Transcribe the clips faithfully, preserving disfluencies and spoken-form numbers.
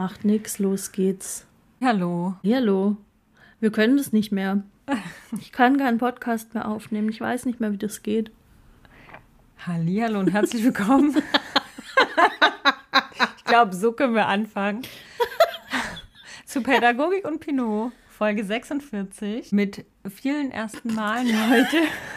Macht nix, los geht's. Hallo. Hallo. Wir können das nicht mehr. Ich kann keinen Podcast mehr aufnehmen. Ich weiß nicht mehr, wie das geht. Hallihallo und herzlich willkommen. Ich glaube, so können wir anfangen. Zu Pädagogik und Pinot, Folge sechsundvierzig, mit vielen ersten Malen heute.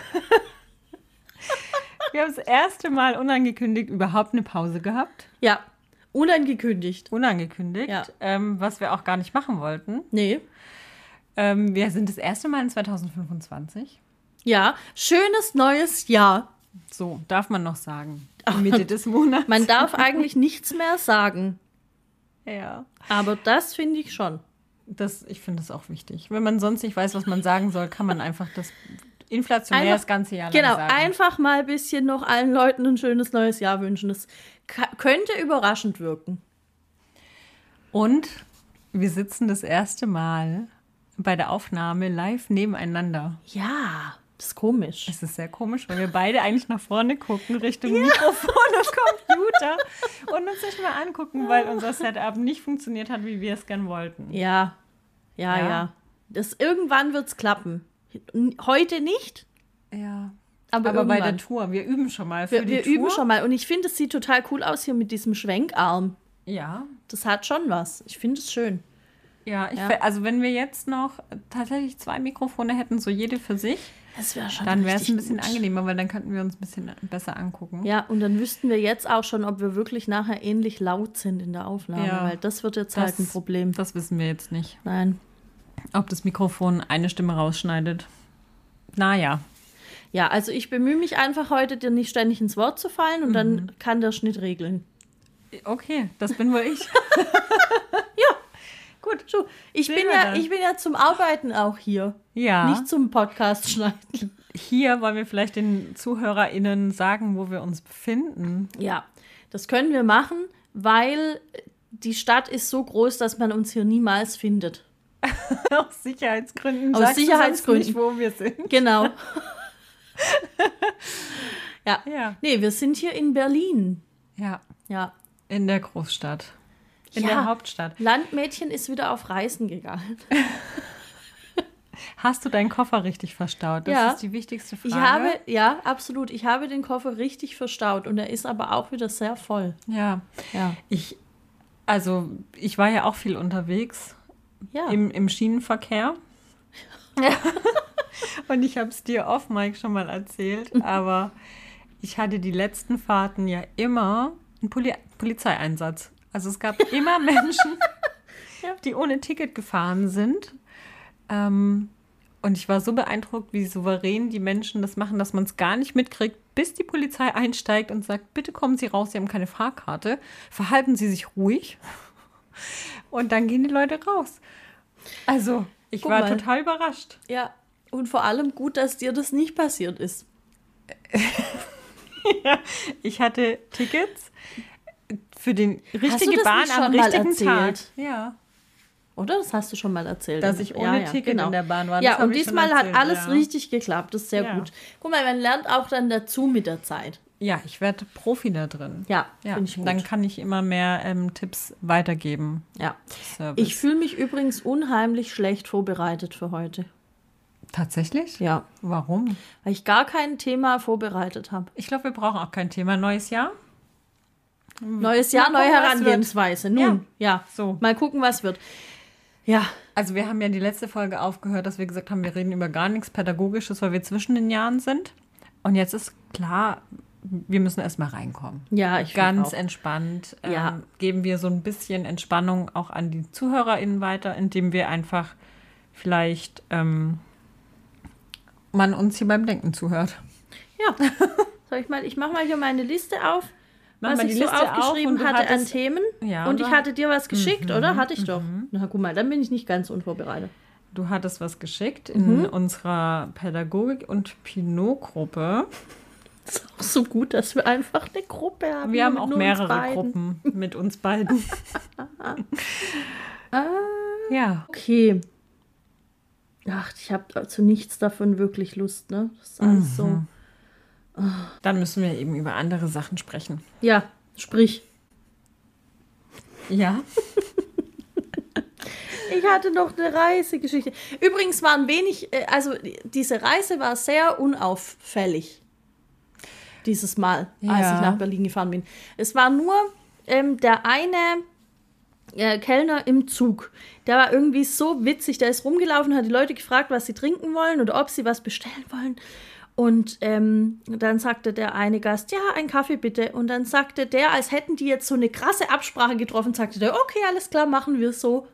Wir haben das erste Mal unangekündigt überhaupt eine Pause gehabt. Ja, unangekündigt. Unangekündigt, Ja. ähm, was wir auch gar nicht machen wollten. Nee. Ähm, wir sind das erste Mal in zwanzig fünfundzwanzig. Ja, schönes neues Jahr. So, darf man noch sagen. Mitte des Monats. Man darf eigentlich nichts mehr sagen. Ja. Aber das finde ich schon. Das, ich finde das auch wichtig. Wenn man sonst nicht weiß, was man sagen soll, kann man einfach das inflationär Einfach- das ganze Jahr lang Genau, sagen. einfach mal ein bisschen noch allen Leuten ein schönes neues Jahr wünschen. Das ka- könnte überraschend wirken. Und wir sitzen das erste Mal bei der Aufnahme live nebeneinander. Ja, das ist komisch. Es ist sehr komisch, weil wir beide eigentlich nach vorne gucken, Richtung Mikrofon und Computer und uns nicht mehr angucken, weil unser Setup nicht funktioniert hat, wie wir es gern wollten. Ja, ja, ja. Ja. Das, irgendwann wird es klappen. Heute nicht, Ja. aber, Aber bei irgendwann. der Tour, wir üben schon mal für Wir, die wir Tour. üben schon mal. Und ich finde, es sieht total cool aus hier mit diesem Schwenkarm. Ja. Das hat schon was. Ich finde es schön. Ja, ich Ja. fe- also wenn wir jetzt noch tatsächlich zwei Mikrofone hätten, so jede für sich, Das wäre schon dann wäre es richtig ein bisschen gut. angenehmer, weil dann könnten wir uns ein bisschen besser angucken. Ja, und dann wüssten wir jetzt auch schon, ob wir wirklich nachher ähnlich laut sind in der Aufnahme, Ja. weil das wird jetzt halt ein Problem. Das wissen wir jetzt nicht. Nein. Ob das Mikrofon eine Stimme rausschneidet. Naja. Ja, also ich bemühe mich einfach heute, dir nicht ständig ins Wort zu fallen und Mhm. dann kann der Schnitt regeln. Okay, das bin wohl ich. Gut, so. Ich Sehen bin wir ja, dann. ich bin ja zum Arbeiten auch hier, Ja. nicht zum Podcast schneiden. Hier wollen wir vielleicht den ZuhörerInnen sagen, wo wir uns befinden. Ja, das können wir machen, weil die Stadt ist so groß, dass man uns hier niemals findet. Aus Sicherheitsgründen. Aus Sagst du sonst Sicherheitsgründen. nicht, wo wir sind. Genau. ja. Ja. Nee, wir sind hier in Berlin. Ja, Ja. in der Großstadt. In Ja. der Hauptstadt. Landmädchen ist wieder auf Reisen gegangen. Hast du deinen Koffer richtig verstaut? Das Ja. ist die wichtigste Frage. Ich habe, ja, absolut. Ich habe den Koffer richtig verstaut und er ist aber auch wieder sehr voll. Ja. Ja. Ich, also, ich war ja auch viel unterwegs Ja. im, im Schienenverkehr. Und ich habe es dir off Mike schon mal erzählt, aber ich hatte die letzten Fahrten ja immer einen Poli Polizeieinsatz. Also es gab immer Menschen, Ja. die ohne Ticket gefahren sind. Ähm, und ich war so beeindruckt, wie souverän die Menschen das machen, dass man es gar nicht mitkriegt, bis die Polizei einsteigt und sagt, bitte kommen Sie raus, Sie haben keine Fahrkarte. Verhalten Sie sich ruhig. Und dann gehen die Leute raus. Also, ich Guck war mal. total überrascht. Ja. Und vor allem gut, dass dir das nicht passiert ist. Ich hatte Tickets für den du richtige das Bahn nicht am schon mal richtigen Tag. erzählt? Ja. Oder? Das hast du schon mal erzählt. Dass ich ohne Ticket in der Bahn war, das Ja, hab und ich schon diesmal hat erzählt, alles ja. richtig geklappt. Das ist sehr Ja. gut. Guck mal, man lernt auch dann dazu mit der Zeit. Ja, ich werde Profi da drin. Ja, Ja, finde ich gut. dann kann ich immer mehr ähm, Tipps weitergeben. ja. Service. Ich fühle mich übrigens unheimlich schlecht vorbereitet für heute. Tatsächlich? Ja. Warum? Weil ich gar kein Thema vorbereitet habe. Ich glaube, wir brauchen auch kein Thema. Neues Jahr? Neues Jahr, Mal neue gucken, was Herangehensweise. Nun, ja. So. Mal gucken, was wird. Ja, Also wir haben ja die letzte Folge aufgehört, dass wir gesagt haben, wir reden über gar nichts Pädagogisches, weil wir zwischen den Jahren sind. Und jetzt ist klar, wir müssen erstmal reinkommen. ja, ich find Ganz auch. entspannt ähm, Ja. geben wir so ein bisschen Entspannung auch an die ZuhörerInnen weiter, indem wir einfach vielleicht ähm, man uns hier beim Denken zuhört. Ja. Soll ich mal, ich mache mal hier meine Liste auf, Mach was mal ich die so Liste auf aufgeschrieben und du hatte an hattest- Themen. Ja, und du ich ha- hatte dir was geschickt, Mhm, oder? Hatte ich doch. Na, guck mal, dann bin ich nicht ganz unvorbereitet. Du hattest was geschickt in Mhm. unserer Pädagogik- und Pinot-Gruppe. Ist auch so gut, dass wir einfach eine Gruppe haben. Wir haben mit auch nur uns mehrere beiden. Gruppen mit uns beiden. Ah, Ja. okay. Ach, ich habe zu nichts davon wirklich Lust, ne? Das ist alles so. Dann müssen wir eben über andere Sachen sprechen. Ja, sprich. Ja. Ich hatte noch eine Reisegeschichte. Übrigens waren wenig, also diese Reise war sehr unauffällig. Dieses Mal, ja. als ich nach Berlin gefahren bin. Es war nur ähm, der eine äh, Kellner im Zug. Der war irgendwie so witzig. Der ist rumgelaufen, hat die Leute gefragt, was sie trinken wollen oder ob sie was bestellen wollen. Und ähm, dann sagte der eine Gast, ja, einen Kaffee bitte. Und dann sagte der, als hätten die jetzt so eine krasse Absprache getroffen, sagte der, okay, alles klar, machen wir so.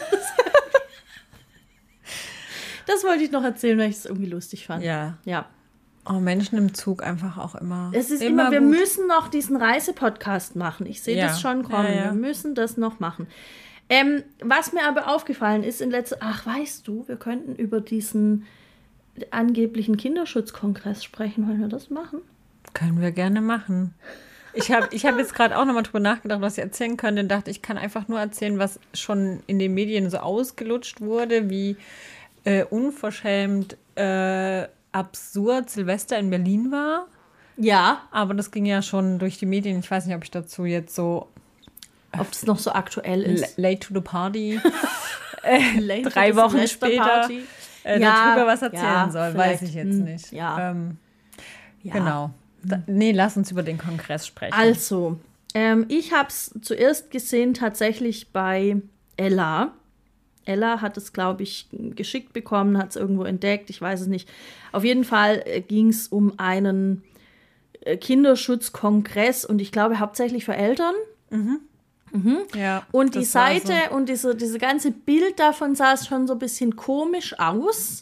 Das wollte ich noch erzählen, weil ich es irgendwie lustig fand. Ja. Ja. Oh, Menschen im Zug einfach auch immer. Es ist immer, immer, wir gut. müssen noch diesen Reisepodcast machen. Ich sehe ja. das schon kommen. Ja, ja. Wir müssen das noch machen. Ähm, was mir aber aufgefallen ist in letzter, ach, weißt du, wir könnten über diesen angeblichen Kinderschutzkongress sprechen. Wollen wir das machen? Können wir gerne machen. Ich habe ich hab jetzt gerade auch nochmal drüber nachgedacht, was ich erzählen könnte. Und dachte, ich kann einfach nur erzählen, was schon in den Medien so ausgelutscht wurde, wie äh, unverschämt äh, absurd Silvester in Berlin war. Ja. Aber das ging ja schon durch die Medien. Ich weiß nicht, ob ich dazu jetzt so... Ob es noch so aktuell ist. Late to the party. äh, Late drei to Wochen später äh, ja, darüber was erzählen ja, soll. Weiß ich jetzt hm, nicht. Ja. Ähm, ja. Genau. Da, nee, lass uns über den Kongress sprechen. Also, ähm, ich habe es zuerst gesehen tatsächlich bei Ella. Ella hat es, glaube ich, geschickt bekommen, hat es irgendwo entdeckt, ich weiß es nicht. Auf jeden Fall äh, ging es um einen äh, Kinderschutzkongress und ich glaube hauptsächlich für Eltern. Mhm. Mhm. Ja, und die Seite so. und diese, diese ganze Bild davon sah schon so ein bisschen komisch aus.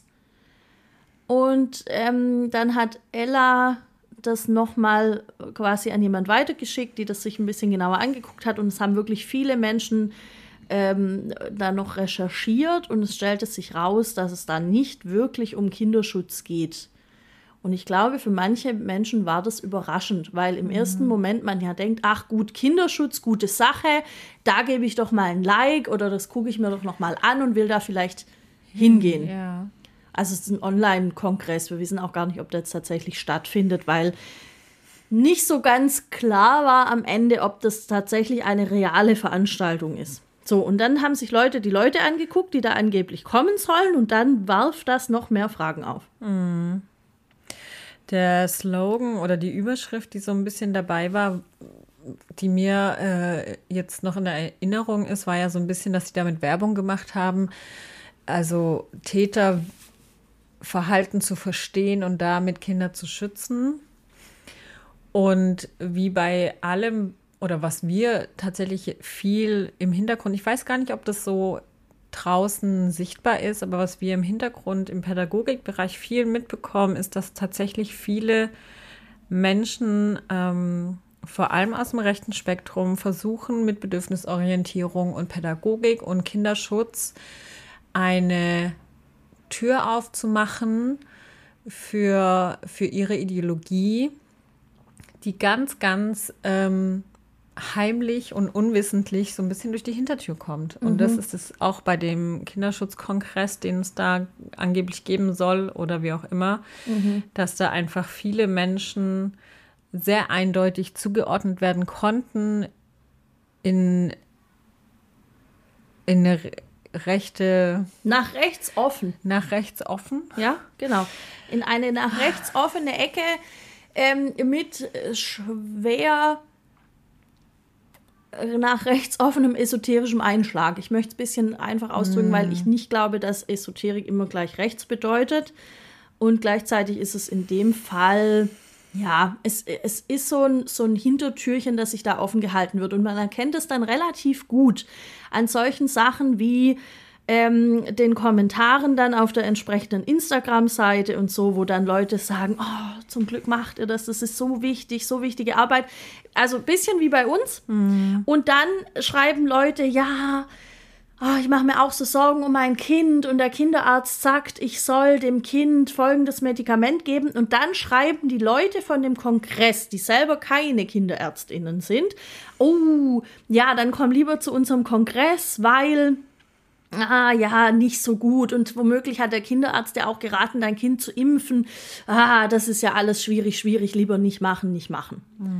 Und ähm, dann hat Ella das nochmal quasi an jemand weitergeschickt, die das sich ein bisschen genauer angeguckt hat. Und es haben wirklich viele Menschen ähm, da noch recherchiert. Und es stellte sich raus, dass es da nicht wirklich um Kinderschutz geht. Und ich glaube, für manche Menschen war das überraschend, weil im mhm. ersten Moment man ja denkt, ach gut, Kinderschutz, gute Sache, da gebe ich doch mal ein Like oder das gucke ich mir doch noch mal an und will da vielleicht hingehen. Ja. Also es ist ein Online-Kongress, wir wissen auch gar nicht, ob der jetzt tatsächlich stattfindet, weil nicht so ganz klar war am Ende, ob das tatsächlich eine reale Veranstaltung ist. So, und dann haben sich Leute die Leute angeguckt, die da angeblich kommen sollen und dann warf das noch mehr Fragen auf. Mhm. Der Slogan oder die Überschrift, die so ein bisschen dabei war, die mir äh, jetzt noch in der Erinnerung ist, war ja so ein bisschen, dass sie damit Werbung gemacht haben, also Täterverhalten zu verstehen und damit Kinder zu schützen. Und wie bei allem, oder was wir tatsächlich viel im Hintergrund, ich weiß gar nicht, ob das so draußen sichtbar ist, aber was wir im Hintergrund im Pädagogikbereich viel mitbekommen, ist, dass tatsächlich viele Menschen, ähm, vor allem aus dem rechten Spektrum, versuchen mit Bedürfnisorientierung und Pädagogik und Kinderschutz eine Tür aufzumachen für, für ihre Ideologie, die ganz, ganz ähm, heimlich und unwissentlich so ein bisschen durch die Hintertür kommt. Und mhm. das ist es auch bei dem Kinderschutzkongress, den es da angeblich geben soll oder wie auch immer, mhm. dass da einfach viele Menschen sehr eindeutig zugeordnet werden konnten in, in eine rechte... Nach rechts offen. Nach rechts offen. Ja, genau. In eine nach rechts offene Ecke ähm, mit schwer... nach rechts offenem esoterischem Einschlag. Ich möchte es ein bisschen einfach ausdrücken, mm. weil ich nicht glaube, dass Esoterik immer gleich rechts bedeutet. Und gleichzeitig ist es in dem Fall, ja, es, es ist so ein, so ein Hintertürchen, das sich da offen gehalten wird. Und man erkennt es dann relativ gut an solchen Sachen wie ähm, den Kommentaren dann auf der entsprechenden Instagram-Seite und so, wo dann Leute sagen, oh, zum Glück macht ihr das, das ist so wichtig, so wichtige Arbeit. Also ein bisschen wie bei uns. Mhm. Und dann schreiben Leute, ja, oh, ich mache mir auch so Sorgen um mein Kind und der Kinderarzt sagt, ich soll dem Kind folgendes Medikament geben. Und dann schreiben die Leute von dem Kongress, die selber keine KinderärztInnen sind, oh, ja, dann komm lieber zu unserem Kongress, weil... ah, ja, nicht so gut. Und womöglich hat der Kinderarzt ja auch geraten, dein Kind zu impfen. Ah, das ist ja alles schwierig, schwierig. Lieber nicht machen, nicht machen. Mhm.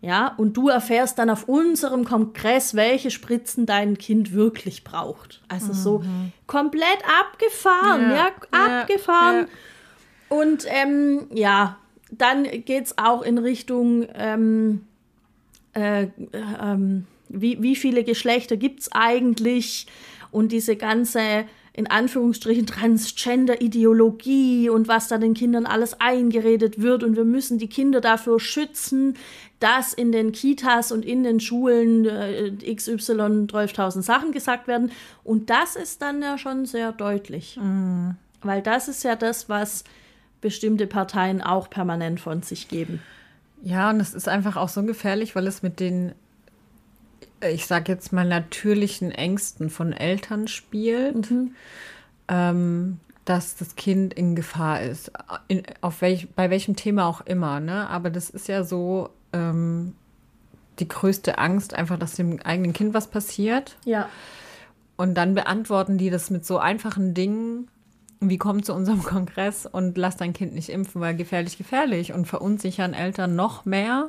Ja, und du erfährst dann auf unserem Kongress, welche Spritzen dein Kind wirklich braucht. Also mhm. so komplett abgefahren, ja, ja abgefahren. Ja. Und ähm, ja, dann geht es auch in Richtung, ähm, äh, ähm, wie, wie viele Geschlechter gibt es eigentlich? Und diese ganze, in Anführungsstrichen, Transgender-Ideologie und was da den Kindern alles eingeredet wird. Und wir müssen die Kinder dafür schützen, dass in den Kitas und in den Schulen äh, X Y zwölftausend Sachen gesagt werden. Und das ist dann ja schon sehr deutlich. Mhm. Weil das ist ja das, was bestimmte Parteien auch permanent von sich geben. Ja, und es ist einfach auch so gefährlich, weil es mit den, ich sag jetzt mal, natürlichen Ängsten von Eltern spielt, mhm. ähm, dass das Kind in Gefahr ist. In, auf welch, bei welchem Thema auch immer, ne? Aber das ist ja so ähm, die größte Angst, einfach, dass dem eigenen Kind was passiert. Ja. Und dann beantworten die das mit so einfachen Dingen, wie komm zu unserem Kongress und lass dein Kind nicht impfen, weil gefährlich, gefährlich, und verunsichern Eltern noch mehr.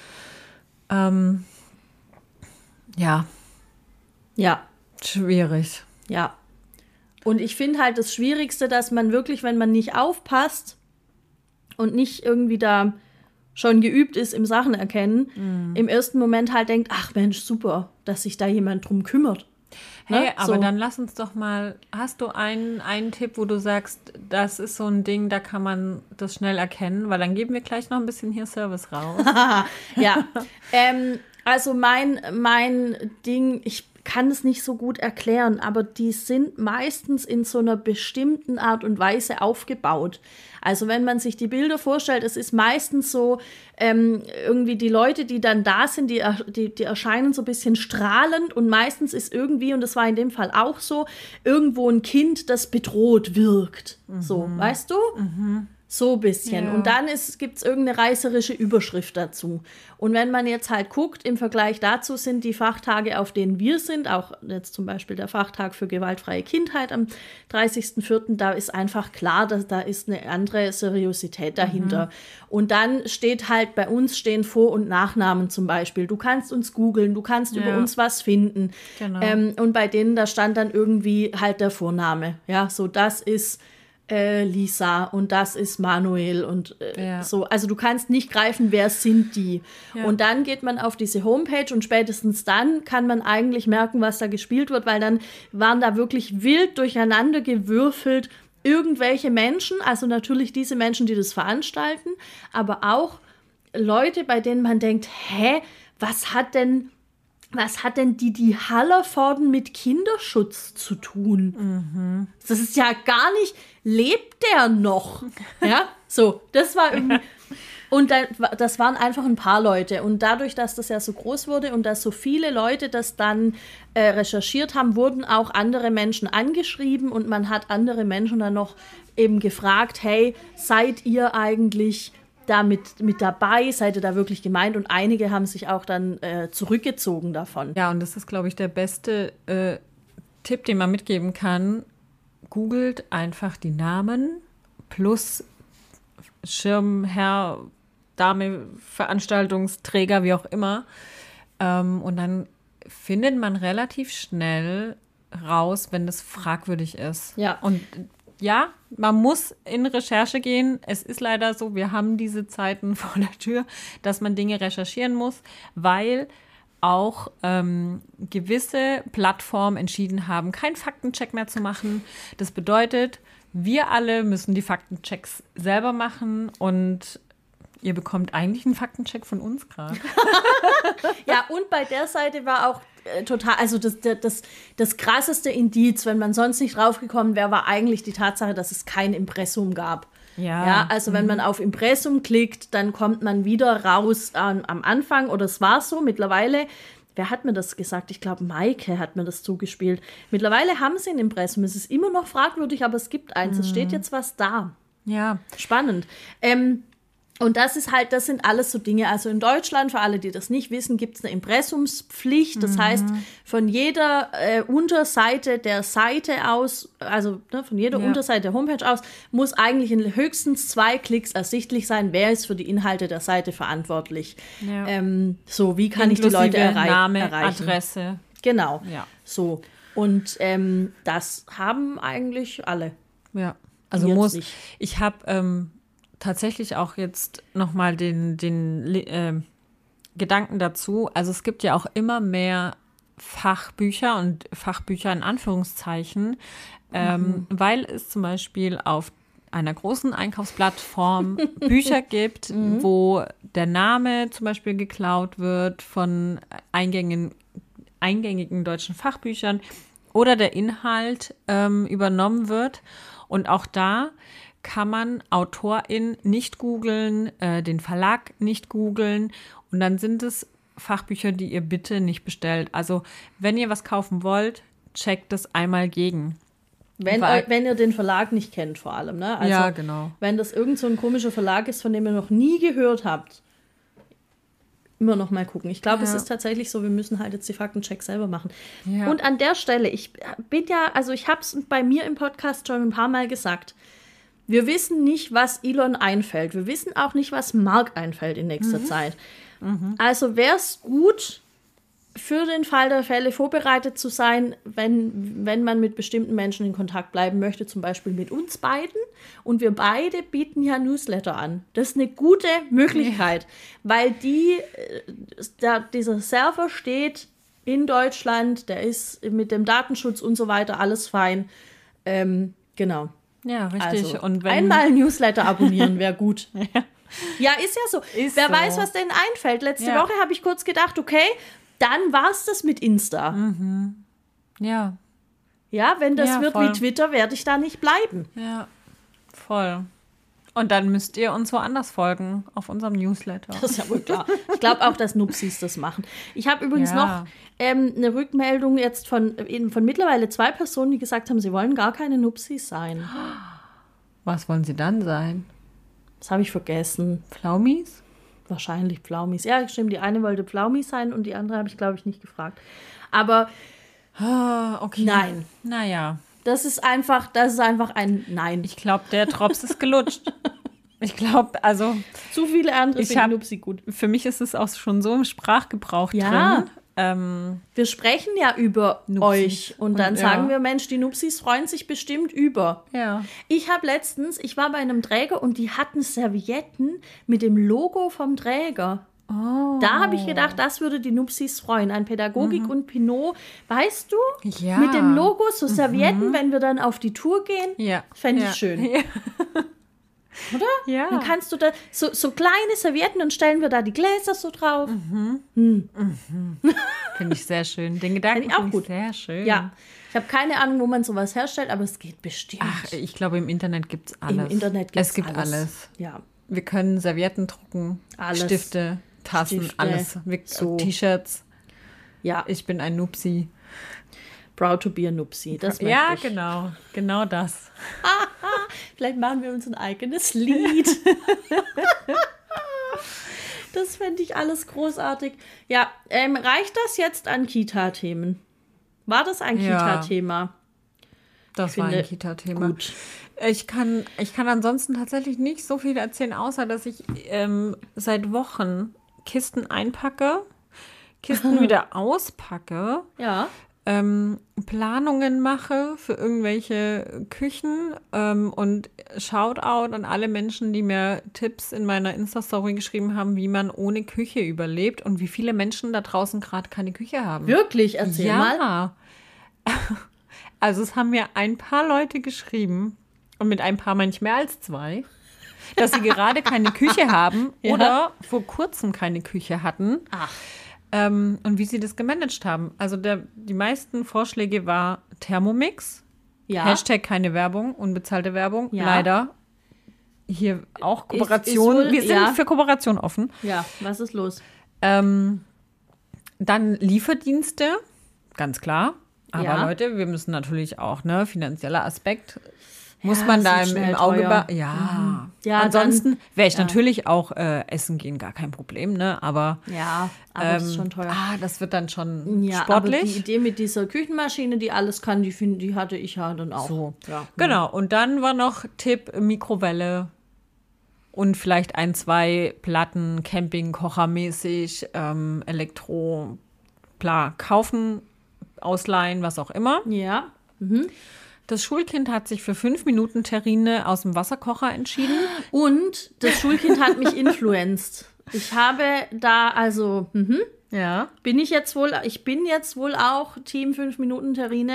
Ähm, ja. Ja. Schwierig. Ja. Und ich finde halt das Schwierigste, dass man wirklich, wenn man nicht aufpasst und nicht irgendwie da schon geübt ist im Sachen erkennen, mhm. im ersten Moment halt denkt, ach Mensch, super, dass sich da jemand drum kümmert. Hey, ne? aber so. Dann lass uns doch mal, hast du einen, einen Tipp, wo du sagst, das ist so ein Ding, da kann man das schnell erkennen, weil dann geben wir gleich noch ein bisschen hier Service raus. Ja, ähm, also mein, mein Ding, ich kann es nicht so gut erklären, aber die sind meistens in so einer bestimmten Art und Weise aufgebaut. Also wenn man sich die Bilder vorstellt, es ist meistens so, ähm, irgendwie die Leute, die dann da sind, die, die, die erscheinen so ein bisschen strahlend, und meistens ist irgendwie, und das war in dem Fall auch so, irgendwo ein Kind, das bedroht wirkt. Mhm. So, weißt du? Mhm. So ein bisschen. Ja. Und dann gibt es irgendeine reißerische Überschrift dazu. Und wenn man jetzt halt guckt, im Vergleich dazu sind die Fachtage, auf denen wir sind, auch jetzt zum Beispiel der Fachtag für gewaltfreie Kindheit am dreißigsten vierten, da ist einfach klar, dass da ist eine andere Seriosität dahinter. Mhm. Und dann steht halt, bei uns stehen Vor- und Nachnamen zum Beispiel. Du kannst uns googeln, du kannst ja. über uns was finden. Genau. Ähm, und bei denen, da stand dann irgendwie halt der Vorname. Ja, so das ist Äh, Lisa und das ist Manuel und äh, ja. so. Also du kannst nicht greifen, wer sind die. Ja. Und dann geht man auf diese Homepage und spätestens dann kann man eigentlich merken, was da gespielt wird, weil dann waren da wirklich wild durcheinander gewürfelt irgendwelche Menschen, also natürlich diese Menschen, die das veranstalten, aber auch Leute, bei denen man denkt, hä, was hat denn Was hat denn die, die Hallervorden mit Kinderschutz zu tun? Mhm. Das ist ja gar nicht, lebt der noch? Ja, so, das war irgendwie, und da, das waren einfach ein paar Leute. Und dadurch, dass das ja so groß wurde und dass so viele Leute das dann äh, recherchiert haben, wurden auch andere Menschen angeschrieben und man hat andere Menschen dann noch eben gefragt, hey, seid ihr eigentlich da mit, mit dabei, seid ihr da wirklich gemeint? Und einige haben sich auch dann äh, zurückgezogen davon. Ja, und das ist, glaube ich, der beste äh, Tipp, den man mitgeben kann. Googelt einfach die Namen plus Schirmherr, Dame, Veranstaltungsträger, wie auch immer. Ähm, und dann findet man relativ schnell raus, wenn das fragwürdig ist. Ja. Und ja, man muss in Recherche gehen. Es ist leider so, wir haben diese Zeiten vor der Tür, dass man Dinge recherchieren muss, weil auch ähm, gewisse Plattformen entschieden haben, keinen Faktencheck mehr zu machen. Das bedeutet, wir alle müssen die Faktenchecks selber machen und ihr bekommt eigentlich einen Faktencheck von uns gerade. Ja, und bei der Seite war auch äh, total, also das, das, das krasseste Indiz, wenn man sonst nicht draufgekommen wäre, war eigentlich die Tatsache, dass es kein Impressum gab. Ja. Ja, also wenn man auf Impressum klickt, dann kommt man wieder raus ähm, am Anfang, oder es war so mittlerweile. Wer hat mir das gesagt? Ich glaube, Maike hat mir das zugespielt. Mittlerweile haben sie ein Impressum. Es ist immer noch fragwürdig, aber es gibt eins. Mhm. Es steht jetzt was da. Ja. Spannend. Ähm, Und das ist halt, das sind alles so Dinge. Also in Deutschland, für alle, die das nicht wissen, gibt es eine Impressumspflicht. Das mhm. heißt, von jeder äh, Unterseite der Seite aus, also ne, von jeder ja. Unterseite der Homepage aus, muss eigentlich in höchstens zwei Klicks ersichtlich sein, wer ist für die Inhalte der Seite verantwortlich. Ja. Ähm, so, wie kann Inklusive ich die Leute errei- Name, erreichen? Adresse. Genau, ja. so. Und ähm, das haben eigentlich alle. Ja, also muss, nicht. ich habe ähm, tatsächlich auch jetzt nochmal den, den äh, Gedanken dazu. Also es gibt ja auch immer mehr Fachbücher und Fachbücher in Anführungszeichen, ähm, mhm. weil es zum Beispiel auf einer großen Einkaufsplattform Bücher gibt, mhm. wo der Name zum Beispiel geklaut wird von eingängigen, eingängigen deutschen Fachbüchern oder der Inhalt ähm, übernommen wird. Und auch da kann man Autorin nicht googeln, äh, den Verlag nicht googeln und dann sind es Fachbücher, die ihr bitte nicht bestellt. Also wenn ihr was kaufen wollt, checkt das einmal gegen. Wenn, Weil, wenn ihr den Verlag nicht kennt vor allem. Ne? Also, ja, genau. Wenn das irgend so ein komischer Verlag ist, von dem ihr noch nie gehört habt, immer noch mal gucken. Ich glaube, ja. es ist tatsächlich so, wir müssen halt jetzt die Faktencheck selber machen. Ja. Und an der Stelle, ich bin ja, also ich habe es bei mir im Podcast schon ein paar Mal gesagt, wir wissen nicht, was Elon einfällt. Wir wissen auch nicht, was Mark einfällt in nächster mhm. Zeit. Mhm. Also wäre es gut, für den Fall der Fälle vorbereitet zu sein, wenn, wenn man mit bestimmten Menschen in Kontakt bleiben möchte, zum Beispiel mit uns beiden. Und wir beide bieten ja Newsletter an. Das ist eine gute Möglichkeit, ja. weil die, da, dieser Server steht in Deutschland, der ist mit dem Datenschutz und so weiter alles fein. Ähm, genau. Ja, richtig. Also, und wenn einmal Newsletter abonnieren wäre gut. ja. ja, ist ja so. Ist Wer so. weiß, was denen einfällt. Letzte ja. Woche habe ich kurz gedacht, okay, dann war es das mit Insta. Mhm. Ja. Ja, wenn das ja, wird voll. wie Twitter, werde ich da nicht bleiben. Ja, voll. Und dann müsst ihr uns woanders folgen, auf unserem Newsletter. Das ist ja wohl klar. Ich glaube auch, dass Nupsis das machen. Ich habe übrigens ja. noch ähm, eine Rückmeldung jetzt von, von mittlerweile zwei Personen, die gesagt haben, sie wollen gar keine Nupsis sein. Was wollen sie dann sein? Das habe ich vergessen. Pflaumis? Wahrscheinlich Pflaumis. Ja, stimmt. Die eine wollte Pflaumis sein und die andere habe ich, glaube ich, nicht gefragt. Aber ah, okay. Nein. Naja. Das ist einfach, das ist einfach ein Nein. Ich glaube, der Drops ist gelutscht. Ich glaube, also zu viele andere finden Nupsi gut. Für mich ist es auch schon so im Sprachgebrauch ja. drin. Ähm, wir sprechen ja über Nupsis. Euch und dann und, sagen ja. wir, Mensch, die Nupsis freuen sich bestimmt über. Ja. Ich habe letztens, ich war bei einem Träger und die hatten Servietten mit dem Logo vom Träger. Oh. Da habe ich gedacht, das würde die Nupsis freuen. Ein Pädagogik mhm. und Pinot, weißt du? Ja. Mit dem Logo, so Servietten, mhm. wenn wir dann auf die Tour gehen. Ja. Fände ja. ich schön. Ja. Oder? Ja. Dann kannst du da so, so kleine Servietten und stellen wir da die Gläser so drauf. Mhm. Hm. Mhm. Finde ich sehr schön. Den Gedanken finde ich auch gut. Sehr schön. Ja. Ich habe keine Ahnung, wo man sowas herstellt, aber es geht bestimmt. Ach, ich glaube, im Internet gibt es alles. Im Internet gibt's es gibt alles. alles. Ja. Wir können Servietten drucken, alles. Stifte, Tassen, Stifte. alles. Wir, so. T-Shirts. Ja. Ich bin ein Nupsi. Proud to be a Nupsi. Das ja, ich. genau. Genau das. Vielleicht machen wir uns ein eigenes Lied. Das fände ich alles großartig. Ja, ähm, reicht das jetzt an Kita-Themen? War das ein ja. Kita-Thema? Das ich war finde, ein Kita-Thema. Gut. Ich kann, ich kann ansonsten tatsächlich nicht so viel erzählen, außer dass ich ähm, seit Wochen Kisten einpacke, Kisten wieder auspacke. Ja. Ähm, Planungen mache für irgendwelche Küchen ähm, und Shoutout an alle Menschen, die mir Tipps in meiner Insta-Story geschrieben haben, wie man ohne Küche überlebt und wie viele Menschen da draußen gerade keine Küche haben. Wirklich? Erzähl ja. mal. Ja. Also es haben mir ein paar Leute geschrieben und mit ein paar meine ich mehr als zwei, dass sie gerade keine Küche haben ja. oder vor kurzem keine Küche hatten. Ach. Ähm, und wie sie das gemanagt haben. Also der, die meisten Vorschläge war Thermomix, ja. Hashtag keine Werbung, unbezahlte Werbung, ja. leider. Hier auch Kooperation. Ist, ist wohl, wir sind ja. für Kooperation offen. Ja, was ist los? Ähm, dann Lieferdienste, ganz klar. Aber ja. Leute, wir müssen natürlich auch, ne, finanzieller Aspekt. Muss Ja, man da das ist im, schnell im Auge... teuer. Be- ja. Mhm. Ja, Ansonsten wäre ich ja. natürlich auch äh, essen gehen, gar kein Problem, ne? Aber, Ja, aber ähm, das ist schon teuer. ah, das wird dann schon Ja, aber sportlich. die Idee mit dieser Küchenmaschine, die alles kann, die, find, die hatte ich ja dann auch. So. Ja. Genau, und dann war noch Tipp Mikrowelle und vielleicht ein, zwei Platten, Campingkochermäßig, ähm, Elektro, bla, kaufen, ausleihen, was auch immer. Ja. Das Schulkind hat sich für fünf Minuten Terrine aus dem Wasserkocher entschieden. Und das Schulkind hat mich influenced. Ich habe da, also, mhm, Ja. bin ich jetzt wohl, ich bin jetzt wohl auch Team fünf Minuten Terrine,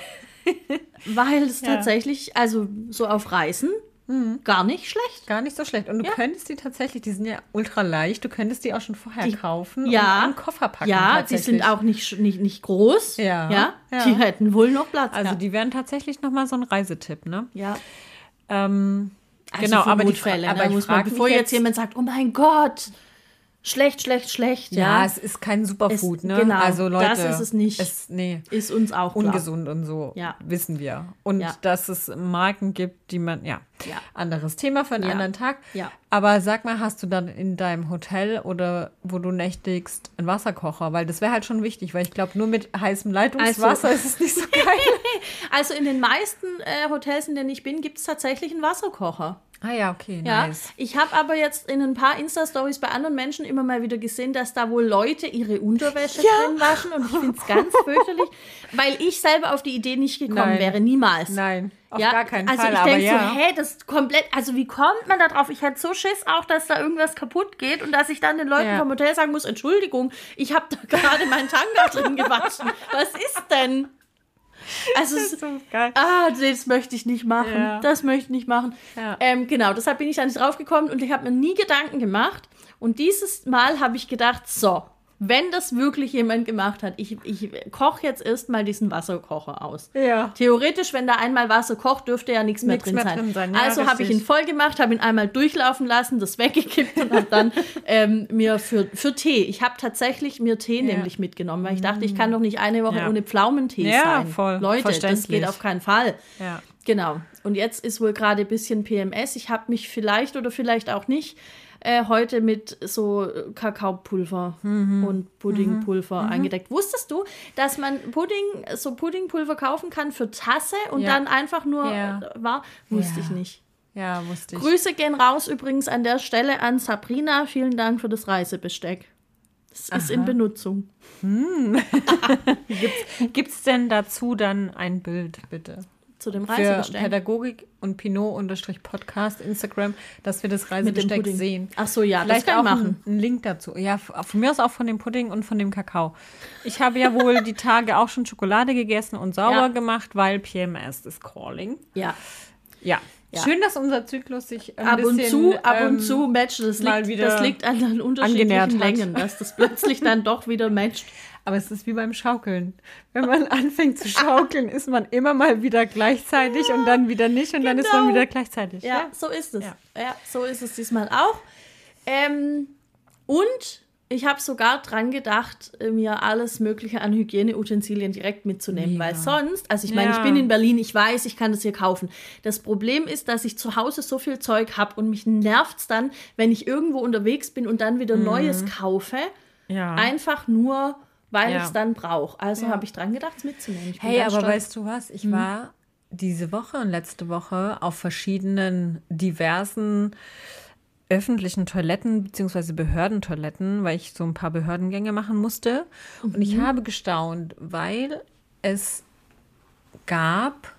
weil es Ja. tatsächlich, also so auf Reisen, gar nicht schlecht. Gar nicht so schlecht. Und du Ja. könntest die tatsächlich, die sind ja ultra leicht, du könntest die auch schon vorher Die- kaufen ja. und in einen Koffer packen. Ja, die tatsächlich. sind auch nicht, sch- nicht, nicht groß. Ja, ja. ja. Die hätten wohl noch Platz. Also ja. die wären tatsächlich nochmal so ein Reisetipp, ne? ja. Ähm, Also genau, für aber die Notfälle, Fra- ne, aber ich muss man, frag mich bevor jetzt, jetzt- jemand sagt, oh mein Gott, schlecht, schlecht, schlecht. Ja, Ja, es ist kein Superfood, Es- ne? genau, also Leute, das ist es nicht. Es, nee, ist uns auch klar. ungesund und so, Ja. wissen wir. Und Ja. dass es Marken gibt, die man, ja, Ja. anderes Thema für einen Ja. anderen Tag. Ja. Aber sag mal, hast du dann in deinem Hotel oder wo du nächtigst einen Wasserkocher? Weil das wäre halt schon wichtig, weil ich glaube, nur mit heißem Leitungswasser Also- ist es nicht so geil. Also in den meisten äh, Hotels, in denen ich bin, gibt es tatsächlich einen Wasserkocher. Ah ja, okay, Ja, nice. ich habe aber jetzt in ein paar Insta-Stories bei anderen Menschen immer mal wieder gesehen, dass da wohl Leute ihre Unterwäsche drin waschen und ich finde es ganz fürchterlich, weil ich selber auf die Idee nicht gekommen Nein. wäre, niemals. Nein, auf Ja, gar keinen also Fall, ich aber denke ja. so, hä, das ist komplett, also wie kommt man da drauf? Ich hätte so Schiss auch, dass da irgendwas kaputt geht und dass ich dann den Leuten Ja. vom Hotel sagen muss, Entschuldigung, ich habe da gerade meinen Tanga drin gewaschen. Was ist denn? Also Das es, ist so geil. ah, das möchte ich nicht machen. Ja. Das möchte ich nicht machen. Ja. Ähm, genau, deshalb bin ich da nicht drauf gekommen und ich habe mir nie Gedanken gemacht. Und dieses Mal habe ich gedacht, so, wenn das wirklich jemand gemacht hat, ich, ich koche jetzt erstmal diesen Wasserkocher aus. Ja. Theoretisch, wenn da einmal Wasser kocht, dürfte ja nichts mehr Nichts drin mehr sein. drin sein, ja, also habe ich richtig. ihn voll gemacht, habe ihn einmal durchlaufen lassen, das weggekippt und habe dann ähm, mir für, für Tee, ich habe tatsächlich mir Tee Ja. nämlich mitgenommen, weil ich dachte, ich kann doch nicht eine Woche Ja. ohne Pflaumentee Ja, sein. voll. Leute, das Verständlich. geht auf keinen Fall. Ja. Genau. Und jetzt ist wohl gerade ein bisschen P M S. Ich habe mich vielleicht oder vielleicht auch nicht äh, heute mit so äh, Kakaopulver Mhm. und Puddingpulver eingedeckt. Wusstest du, dass man Pudding, so Puddingpulver kaufen kann für Tasse und Ja. dann einfach nur Ja. äh, war? Wusste Ja. ich nicht. Ja, wusste ich. Grüße gehen raus übrigens an der Stelle an Sabrina. Vielen Dank für das Reisebesteck. Es ist in Benutzung. Gibt es denn dazu dann ein Bild, bitte? Zu dem Für Reisebesteck. Pädagogik und Pinot-Podcast Instagram, dass wir das Mit dem Reisebesteck Pudding. sehen. Ach so, ja, Vielleicht das kann auch ich machen. einen Link dazu. Ja, f- von mir aus auch von dem Pudding und von dem Kakao. Ich habe ja wohl die Tage auch schon Schokolade gegessen und sauber Ja. gemacht, weil P M S ist calling. Ja. Ja. Ja. Schön, dass unser Zyklus sich ein Ab bisschen, und zu, ab ähm, und zu matcht. Das mal liegt, wieder das liegt an den angenähert unterschiedlichen hat. Längen, dass das plötzlich dann doch wieder matcht. Aber es ist wie beim Schaukeln. Wenn man anfängt zu schaukeln, ist man immer mal wieder gleichzeitig und dann wieder nicht und dann ist man genau. wieder gleichzeitig. Ja, so ist es. Ja. Ja. so ist es diesmal auch. Ähm, und ich habe sogar dran gedacht, mir alles Mögliche an Hygieneutensilien direkt mitzunehmen, Mega. weil sonst, also ich meine, Ja. ich bin in Berlin, ich weiß, ich kann das hier kaufen. Das Problem ist, dass ich zu Hause so viel Zeug habe und mich nervt's dann, wenn ich irgendwo unterwegs bin und dann wieder Neues kaufe, Ja. einfach nur, weil Ja. ich es dann brauche. Also Ja. habe ich dran gedacht, es mitzunehmen. Ich bin Hey, ganz aber stolz. weißt du was? Ich war diese Woche und letzte Woche auf verschiedenen diversen öffentlichen Toiletten beziehungsweise Behördentoiletten, weil ich so ein paar Behördengänge machen musste. Und ich habe gestaunt, weil es gab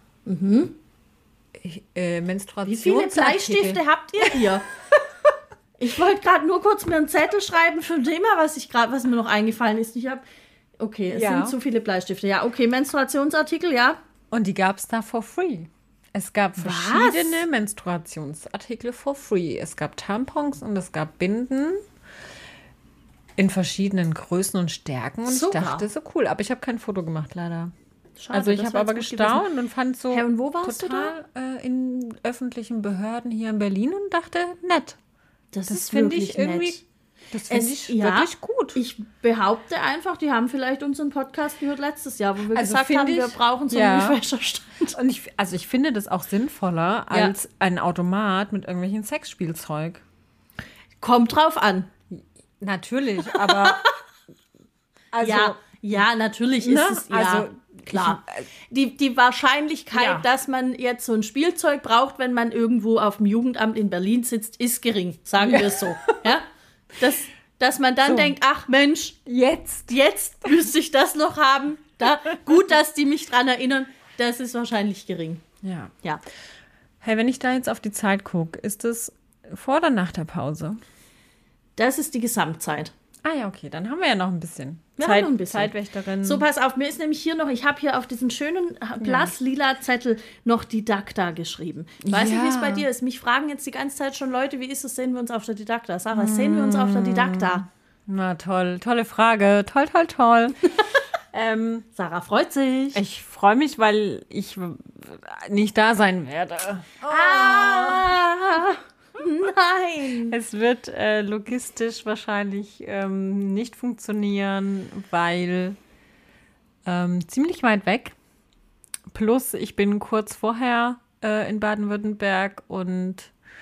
äh, Wie viele Menstruationsartikel. Bleistifte habt ihr hier? Ich wollte gerade nur kurz mir einen Zettel schreiben für ein Thema, was ich gerade, was mir noch eingefallen ist. Ich habe, okay, es Ja. sind zu viele Bleistifte. Ja, okay, Menstruationsartikel, ja. Und die gab es da for free. Es gab verschiedene Menstruationsartikel for free. Es gab Tampons und es gab Binden in verschiedenen Größen und Stärken. Und Super. ich dachte, so cool. Aber ich habe kein Foto gemacht, leider. Schade, also ich das habe wär aber jetzt gut gestaunt gewesen. und fand so Hä, und wo warst du total äh, in öffentlichen Behörden hier in Berlin und dachte, nett. Das, Das ist finde wirklich ich irgendwie nett. Das finde ich ja, wirklich gut. Ich behaupte einfach, die haben vielleicht unseren Podcast gehört letztes Jahr, wo wir also gesagt haben, ich, wir brauchen so ja. einen Refresher-Stand. Und ich, also ich finde das auch sinnvoller ja. als ein Automat mit irgendwelchen Sexspielzeug. Kommt drauf an. Natürlich, aber also, ja, ja, natürlich ist ne? es ja. Also, klar. Die, die Wahrscheinlichkeit, ja. dass man jetzt so ein Spielzeug braucht, wenn man irgendwo auf dem Jugendamt in Berlin sitzt, ist gering, sagen wir es so. Ja? Das, dass man dann so. denkt, ach Mensch, jetzt, jetzt müsste ich das noch haben. Da, gut, dass die mich dran erinnern, das ist wahrscheinlich gering. Ja. ja. Hey, wenn ich da jetzt auf die Zeit gucke, ist es vor oder nach der Pause? Das ist die Gesamtzeit. Ah ja, okay, dann haben wir ja noch ein bisschen. Wir Zeit, haben noch ein bisschen. Zeitwächterin. So, pass auf, mir ist nämlich hier noch, ich habe hier auf diesen schönen blass-lila Zettel noch Didakta geschrieben. Ich weiß ja. nicht, wie es bei dir ist. Mich fragen jetzt die ganze Zeit schon Leute, wie ist es, sehen wir uns auf der Didakta? Sarah, sehen wir uns auf der Didakta? Na toll, tolle Frage. Toll, toll, toll. ähm, Sarah freut sich. Ich freue mich, weil ich nicht da sein werde. Oh. Ah! Nein! Es wird äh, logistisch wahrscheinlich ähm, nicht funktionieren, weil ähm, ziemlich weit weg. Plus, ich bin kurz vorher äh, in Baden-Württemberg und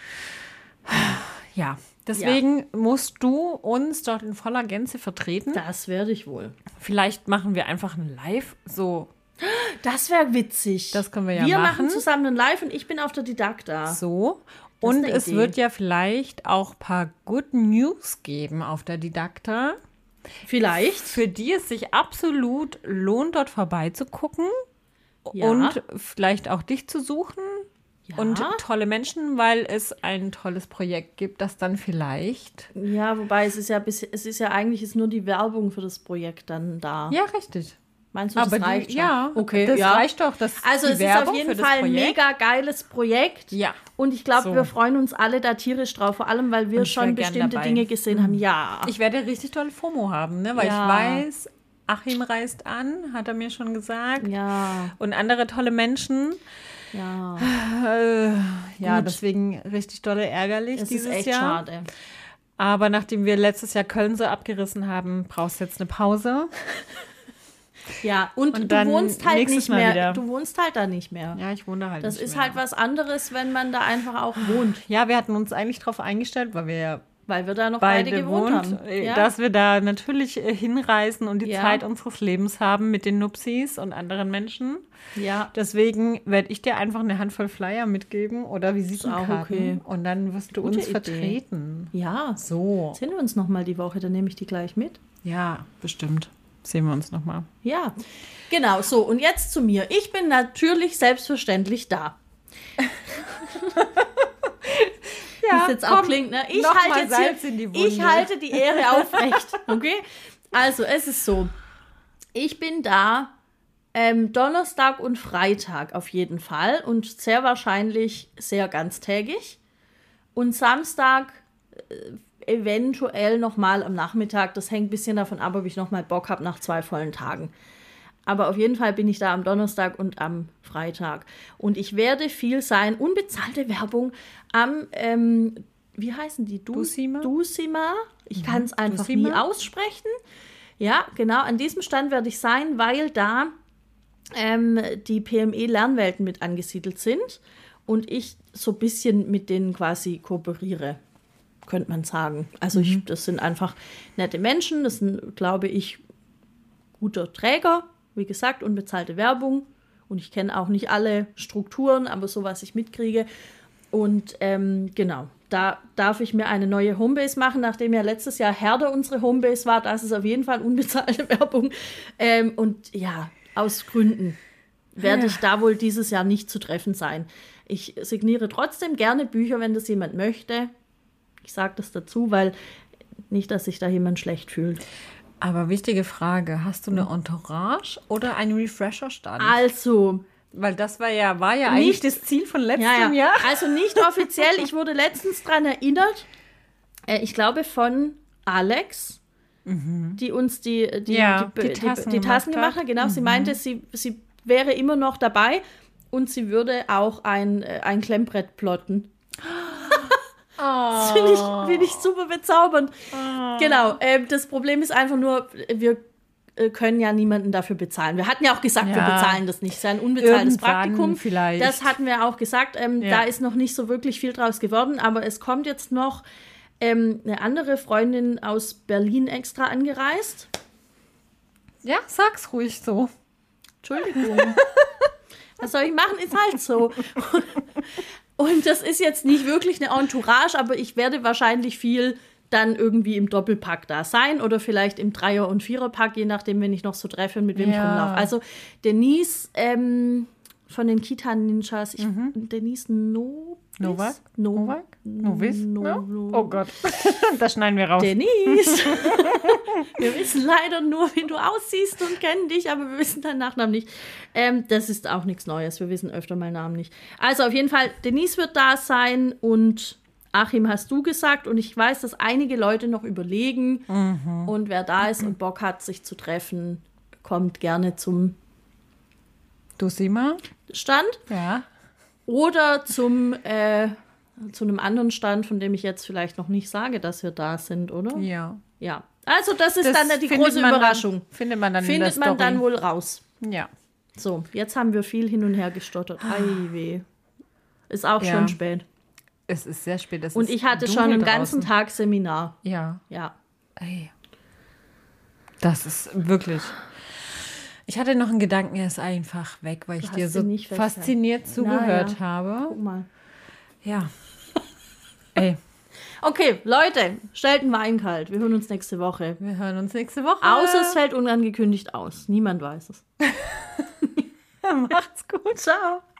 ja, deswegen ja. musst du uns dort in voller Gänze vertreten. Das werde ich wohl. Vielleicht machen wir einfach ein Live, so. Das wäre witzig. Das können wir ja wir machen. Wir machen zusammen ein Live und ich bin auf der Didakta. So. Und es Idee. wird ja vielleicht auch ein paar Good News geben auf der Didakta. Vielleicht. Für die es sich absolut lohnt, dort vorbeizugucken. Ja. Und vielleicht auch dich zu suchen. Ja. Und tolle Menschen, weil es ein tolles Projekt gibt, das dann vielleicht... Ja, wobei es ist ja, bis, es ist ja eigentlich ist nur die Werbung für das Projekt dann da. Ja, richtig. Meinst du, das Aber reicht die, schon? Ja, okay, das ja. reicht doch. Das also die es Werbung ist auf jeden für Fall das ein mega geiles Projekt. Ja. Und ich glaube, so. wir freuen uns alle da tierisch drauf, vor allem, weil wir schon bestimmte Dinge gesehen mhm. haben. Ja. Ich werde richtig tolle FOMO haben, ne? Weil ja. ich weiß, Achim reist an, hat er mir schon gesagt. Ja. Und andere tolle Menschen. Ja. Äh, ja, deswegen richtig dolle ärgerlich das dieses ist echt Jahr. Schade. Aber nachdem wir letztes Jahr Köln so abgerissen haben, brauchst du jetzt eine Pause. Ja, und, und du wohnst halt nicht mehr. Wieder. Du wohnst halt da nicht mehr. Ja, ich wohne da halt das nicht ist mehr. halt was anderes, wenn man da einfach auch wohnt. Ja, wir hatten uns eigentlich darauf eingestellt, weil wir ja weil wir da noch beide, beide gewohnt wohnt, haben. Ja. Dass wir da natürlich hinreisen und die ja. Zeit unseres Lebens haben mit den Nupsis und anderen Menschen. Ja. Deswegen werde ich dir einfach eine Handvoll Flyer mitgeben oder Visitenkarten. Okay. Und dann wirst du Gute uns Idee. vertreten. Ja. So. Sehen wir uns nochmal die Woche, dann nehme ich die gleich mit. Ja, bestimmt. Sehen wir uns nochmal. Ja, genau. So, und jetzt zu mir. Ich bin natürlich selbstverständlich da. Ja, das jetzt auch klingt, ne? Ich halte jetzt Salz in die Wunde. Ich halte die Ehre aufrecht, okay? Also, es ist so. Ich bin da ähm, Donnerstag und Freitag auf jeden Fall und sehr wahrscheinlich sehr ganztägig. Und Samstag äh, eventuell nochmal am Nachmittag. Das hängt ein bisschen davon ab, ob ich nochmal Bock habe nach zwei vollen Tagen. Aber auf jeden Fall bin ich da am Donnerstag und am Freitag. Und ich werde viel sein. Unbezahlte Werbung am, ähm, wie heißen die? Du- Dusima? Dusima. Ich kann es einfach Dusima? nie aussprechen. Ja, genau. An diesem Stand werde ich sein, weil da ähm, die P M E-Lernwelten mit angesiedelt sind. Und ich so ein bisschen mit denen quasi kooperiere, könnte man sagen. Also ich, das sind einfach nette Menschen. Das sind, glaube ich, guter Träger. Wie gesagt, unbezahlte Werbung. Und ich kenne auch nicht alle Strukturen, aber so, was ich mitkriege. Und ähm, genau, da darf ich mir eine neue Homebase machen, nachdem ja letztes Jahr Herder unsere Homebase war. Das ist auf jeden Fall unbezahlte Werbung. Ähm, und ja, aus Gründen werde ich da wohl dieses Jahr nicht zu treffen sein. Ich signiere trotzdem gerne Bücher, wenn das jemand möchte. Ich sage das dazu, weil nicht, dass sich da jemand schlecht fühlt. Aber wichtige Frage, hast du eine Entourage oder einen Refresher-Stand? Also, weil das war ja, war ja eigentlich das Ziel von letztem ja, ja. Jahr. Also nicht offiziell, ich wurde letztens daran erinnert, äh, ich glaube von Alex, mhm. die uns die, die, ja, die, die, die Tassen, die, die Tassen gemacht, gemacht hat. Genau, mhm. sie meinte, sie, sie wäre immer noch dabei und sie würde auch ein, ein Klemmbrett plotten. Das finde ich, find ich super bezaubernd. Oh. Genau, äh, das Problem ist einfach nur, wir können ja niemanden dafür bezahlen. Wir hatten ja auch gesagt, ja. wir bezahlen das nicht. Das ist ja ein unbezahltes Irgendwann Praktikum. Vielleicht. Das hatten wir auch gesagt. Ähm, ja. Da ist noch nicht so wirklich viel draus geworden, aber es kommt jetzt noch ähm, eine andere Freundin aus Berlin extra angereist. Ja, sag's ruhig so. Entschuldigung. Was soll ich machen? Ist halt so. Und das ist jetzt nicht wirklich eine Entourage, aber ich werde wahrscheinlich viel dann irgendwie im Doppelpack da sein oder vielleicht im Dreier- und Viererpack, je nachdem, wenn ich noch so treffe und mit wem ja. ich rumlaufe. Also Denise ähm, von den Kita-Ninjas, ich, mhm. Denise Nobis? Novak? No, Novak? Novis? No, no? no. Oh Gott, das schneiden wir raus. Denise! Wir wissen leider nur, wie du aussiehst und kennen dich, aber wir wissen deinen Nachnamen nicht. Ähm, das ist auch nichts Neues, wir wissen öfter mal Namen nicht. Also auf jeden Fall, Denise wird da sein und Achim hast du gesagt und ich weiß, dass einige Leute noch überlegen mhm. und wer da ist und Bock hat, sich zu treffen, kommt gerne zum Dosima Stand. Ja. Oder zum äh, zu einem anderen Stand, von dem ich jetzt vielleicht noch nicht sage, dass wir da sind, oder? Ja. Ja. Also das ist das dann die große Überraschung. Dann, findet man dann findet in der Story. man dann wohl raus. Ja. So, jetzt haben wir viel hin und her gestottert. Ei weh. Ist auch ja. schon spät. Es ist sehr spät. Es und ich hatte schon einen ganzen Tag Seminar. Ja. Ja. Ey. Das ist wirklich... Ich hatte noch einen Gedanken, er ist einfach weg, weil ich dir so fasziniert fest. zugehört ja. habe. Guck mal. Ja. Ey. Okay, Leute, stellt einen Wein kalt. Wir hören uns nächste Woche. Wir hören uns nächste Woche. Außer es fällt unangekündigt aus. Niemand weiß es. Macht's gut. Ciao.